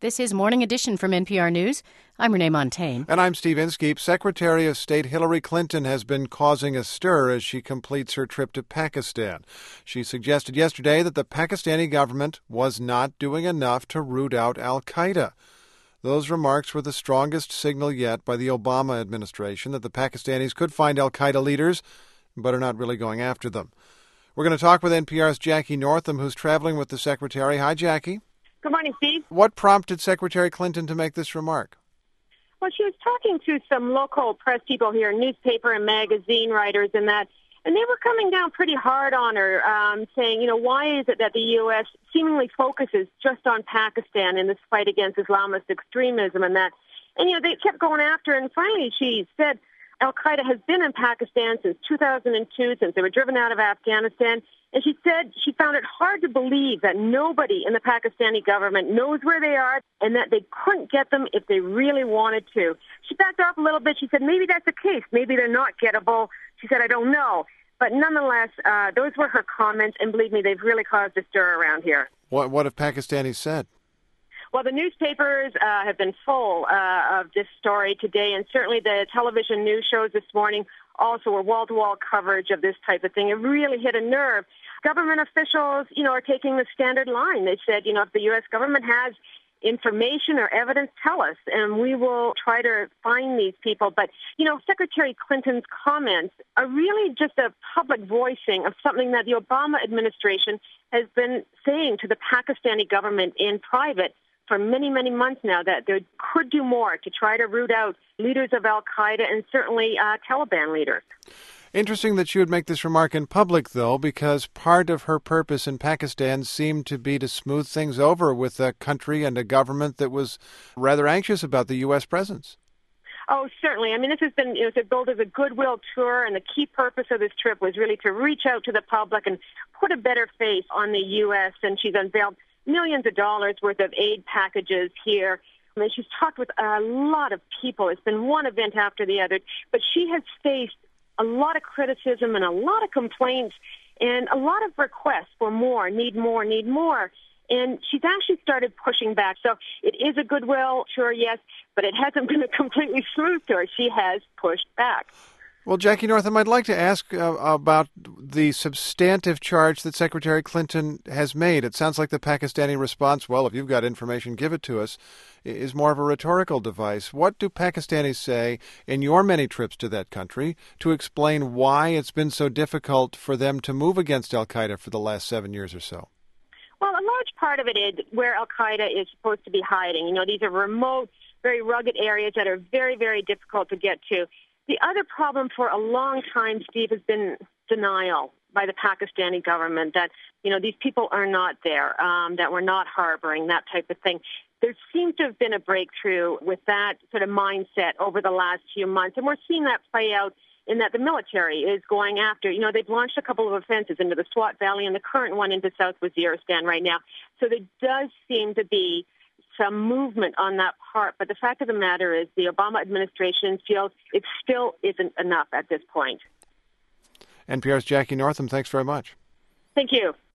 This is Morning Edition from NPR News. I'm Renee Montaigne. And I'm Steve Inskeep. Secretary of State Hillary Clinton has been causing a stir as she completes her trip to Pakistan. She suggested yesterday that the Pakistani government was not doing enough to root out al-Qaeda. Those remarks were the strongest signal yet by the Obama administration that the Pakistanis could find al-Qaeda leaders, but are not really going after them. We're going to talk with NPR's Jackie Northam, who's traveling with the Secretary. Hi, Jackie. Good morning, Steve. What prompted Secretary Clinton to make this remark? Well, she was talking to some local press people here, newspaper and magazine writers and that, and they were coming down pretty hard on her, saying, why is it that the U.S. seemingly focuses just on Pakistan in this fight against Islamist extremism and that. And, they kept going after her, and finally she said al-Qaeda has been in Pakistan since 2002, since they were driven out of Afghanistan. And she said she found it hard to believe that nobody in the Pakistani government knows where they are and that they couldn't get them if they really wanted to. She backed off a little bit. She said maybe that's the case. Maybe they're not gettable. She said, I don't know. But nonetheless, those were her comments. And believe me, they've really caused a stir around here. What have Pakistanis said? Well, the newspapers have been full of this story today, and certainly the television news shows this morning also were wall-to-wall coverage of this type of thing. It really hit a nerve. Government officials, are taking the standard line. They said, if the U.S. government has information or evidence, tell us, and we will try to find these people. But, Secretary Clinton's comments are really just a public voicing of something that the Obama administration has been saying to the Pakistani government in private for many, many months now, that they could do more to try to root out leaders of al-Qaeda and certainly Taliban leaders. Interesting that she would make this remark in public, though, because part of her purpose in Pakistan seemed to be to smooth things over with a country and a government that was rather anxious about the U.S. presence. Oh, certainly. I mean, this has been billed as a goodwill tour, and the key purpose of this trip was really to reach out to the public and put a better face on the U.S., and she's unveiled millions of dollars worth of aid packages here. I mean, she's talked with a lot of people. It's been one event after the other, but she has faced a lot of criticism and a lot of complaints and a lot of requests for more, need more, need more. And she's actually started pushing back. So it is a goodwill tour, yes, but it hasn't been a completely smooth tour. She has pushed back. Well, Jackie Northam, I'd like to ask about the substantive charge that Secretary Clinton has made. It sounds like the Pakistani response, well, if you've got information, give it to us, is more of a rhetorical device. What do Pakistanis say in your many trips to that country to explain why it's been so difficult for them to move against al-Qaeda for the last 7 years or so? Well, a large part of it is where al-Qaeda is supposed to be hiding. These are remote, very rugged areas that are very, very difficult to get to. The other problem for a long time, Steve, has been denial by the Pakistani government that, these people are not there, that we're not harboring, that type of thing. There seems to have been a breakthrough with that sort of mindset over the last few months, and we're seeing that play out in that the military is going after. They've launched a couple of offensives into the Swat Valley and the current one into South Waziristan right now. So there does seem to be some movement on that part, but the fact of the matter is the Obama administration feels it still isn't enough at this point. NPR's Jackie Northam, thanks very much. Thank you.